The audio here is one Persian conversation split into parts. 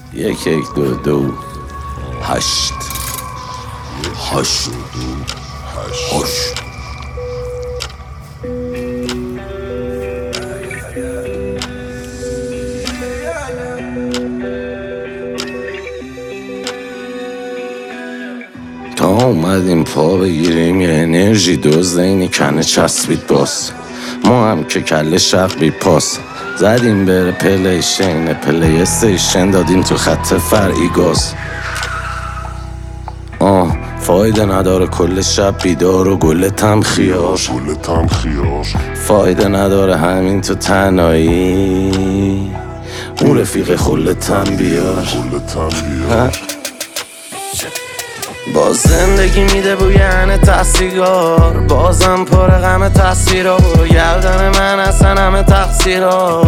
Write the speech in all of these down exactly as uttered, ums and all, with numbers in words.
یک یک دو دو هشت هشت هشت. تا اومدیم پا بگیریم یه انرژی دزد اینی کنه چسبید باز. ما هم که کله شق بی پاس زدیم بره پلیشن پلی استیشن دادیم تو خط فرعی گاز. آه فایده نداره کل شب بیدار و گلتم خیار فایده نداره همین تو تنهایی اون رفیق خلتم بیار. باز زندگی میده بوین تحصیلگار بازم پر غم تصویرها برو گردن من اصلا همه تقصیرها.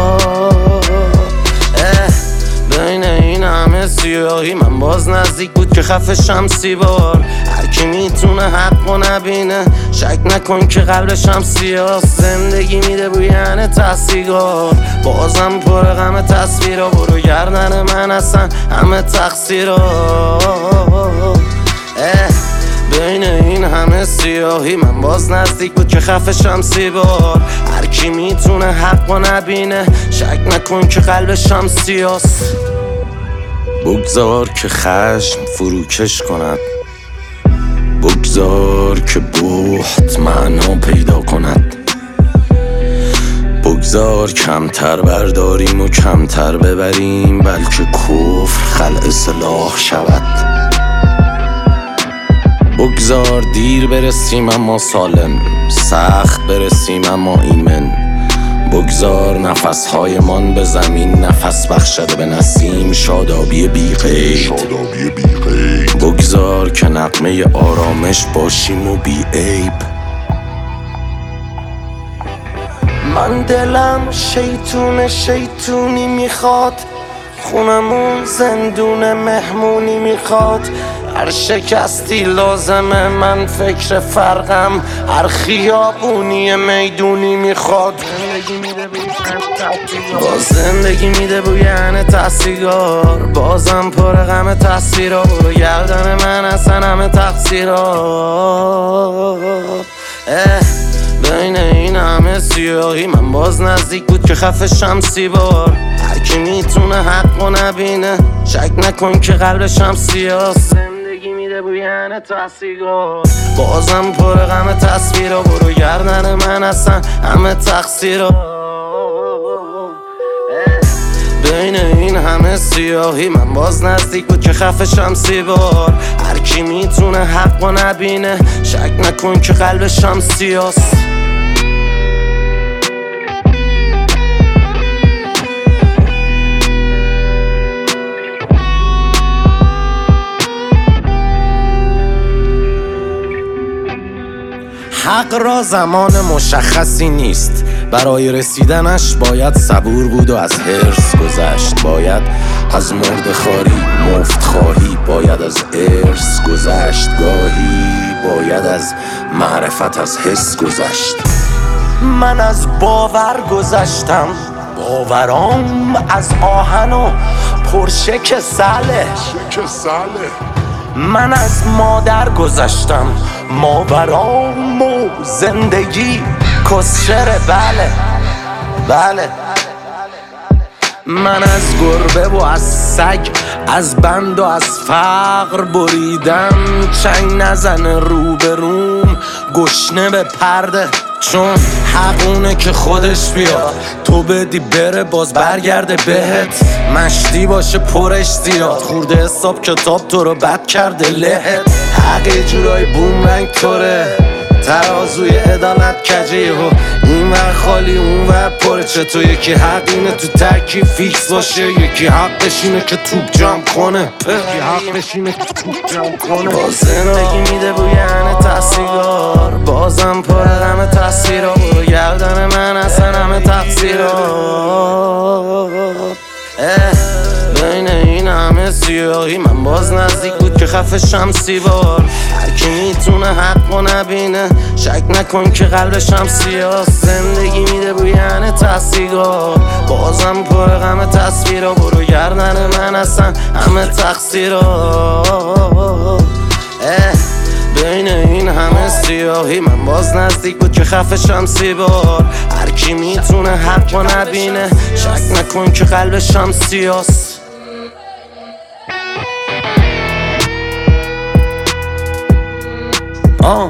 بین این همه سیاهی من باز نزدیک بود که خفه شمسی بار. هرکی میتونه حق و نبینه شک نکن که قلبش هم سیاست. زندگی میده بوین تحصیلگار بازم پر غم تصویرها برو گردن من اصلا همه تقصیرها. بین این همه سیاهی من باز نزدیک بود که خفه شمسی بار. هرکی میتونه حق و نبینه شک نکن که قلبش هم سیاست. بگذار که خشم فروکش کند بگذار که بحت معنا پیدا کند بگذار کمتر برداریم و کمتر ببریم بلکه کفر خلع سلاح شود. بگذار دیر برسیم اما سالم سخت برسیم اما ایمن. بگذار نفسهای من به زمین نفس بخشد به نسیم شادابی بی قید. بگذار که نغمه آرامش باشیم و بی عیب. من دلم شیطون شیطونی میخواد خونمون زندون مهمونی میخواد. هر شکستی لازمه من فکر فرقم هر خیابونی میدونی میخواد. باز زندگی میده بوین تحصیلگار بازم پر غم تصویرها برو گردن من اصلا همه تقصیرها. بین این همه سیاهی من باز نزدیک بود که خفه شمسی بار. هرکی میتونه حق و نبینه شک نکن که قلبش هم سیاست. زندگی میده بوین تحصیلگار بازم پر غم تصویرها برو گردن من اصلا همه تقصیرها. بین این همه سیاهی من باز نزدیک بود که خفه شمسی بار. هرکی میتونه حق و نبینه شک نکن که قلبش هم سیاست. حق را زمان مشخصی نیست برای رسیدنش باید صبور بود و از حرص گذشت. باید از مرد خاری مفت خواهی باید از ارث گذشت. گاهی باید از معرفت از حس گذشت. من از باور گذشتم باورام از آهن و پرشک سله. من از مادر گذشتم ماورام و زندگی کسچره بله بله. من از گربه و از سگ از بند و از فقر بریدم. چنگ نزنه رو به روم گشنه به پرده چون حقونه که خودش بیاد تو بدی بره باز برگرده بهت. مشتی باشه پرش زیاد خورده حساب کتاب تو رو بد کرده لهت. حق جورای بوم رنگ توره ترازوی عدالت کجه و این ور خالی اون ور پره. چطور یکی حق اینه تو ترکیب فیکس باشه یکی حقش اینه که توپ جمع کنه یکی حقش اینه که توپ جمع کنه. باز زندگی میده بوین تحصیلگار بازم پر غم تصویرها برو گردن من اصلا همه تقصیرها. بین این همه همه سیاهی من باز نزدیک بود که خفه شمسی بار. هر کی میتونه حق و نبینه شک نکن که قلبش هم سیاه. زندگی میده بوی یعنی تحصیلات بازم پر غم تصویرها. برو گردن من اصلا همه تقصیرات. بین این همه سیاهی من باز نزدیک بود که خفه شمسی بار. هر کی میتونه حق و نبینه شک نکن که قلبش هم سیاست. آه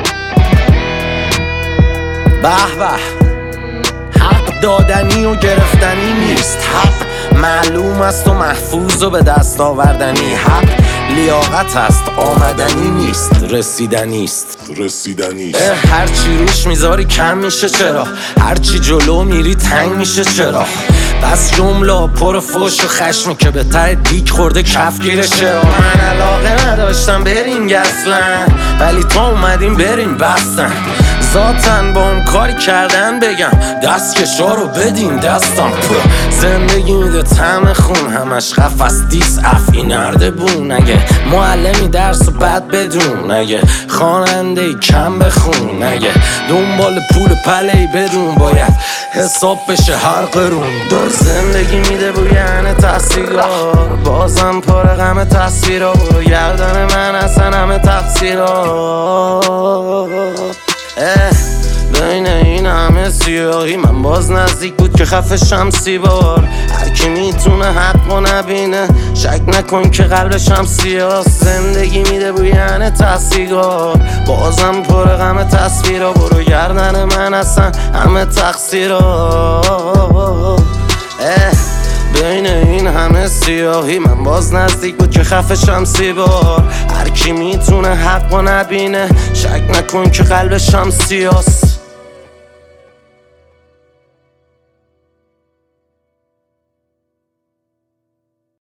به به، حق دادنی و گرفتنی نیست، حق معلوم است و محفوظ و به دست آوردنی. حق لیاقت است آمدنی نیست، رسیدنی است رسیدنی. هرچی روش میذاری کم میشه چرا، هرچی جلو میری تنگ میشه چرا. بس جمله پر فوش و خشمی که به ته دیگ خورده کفگیره چرا. من علاقه نداشتم بریم اصلا ولی تو اومدیم بریم بستن. ذاتن با اون کاری کردن بگم دستکشا رو بدین دستم. زندگی میده طعم خون همش قفس دیس افی نرده بون. اگه معلمی درس و بد بدون، اگه خواننده ای کم بخون، اگه دنبال پول پلهی بدون باید حساب بشه هر قرون. زندگی میده بوی یعنی تحصیلات بازم پر غم تصویرها. برو گردن من اصلا همه تقصیرات. بین این همه سیاهی من باز نزدیک بود که خفه شمسی بار. هر کی میتونه حق و نبینه شک نکن که قلبش هم سیاست. زندگی میده بوی یعنی تحصیلات بازم پر غم تصویرها. برو گردن من اصلا همه تقصیرات. بین این همه سیاهی من باز نزدیک بود که خفه شمسی بار. هر کی میتونه حق و نبینه شک نکن که قلبش هم سیاست.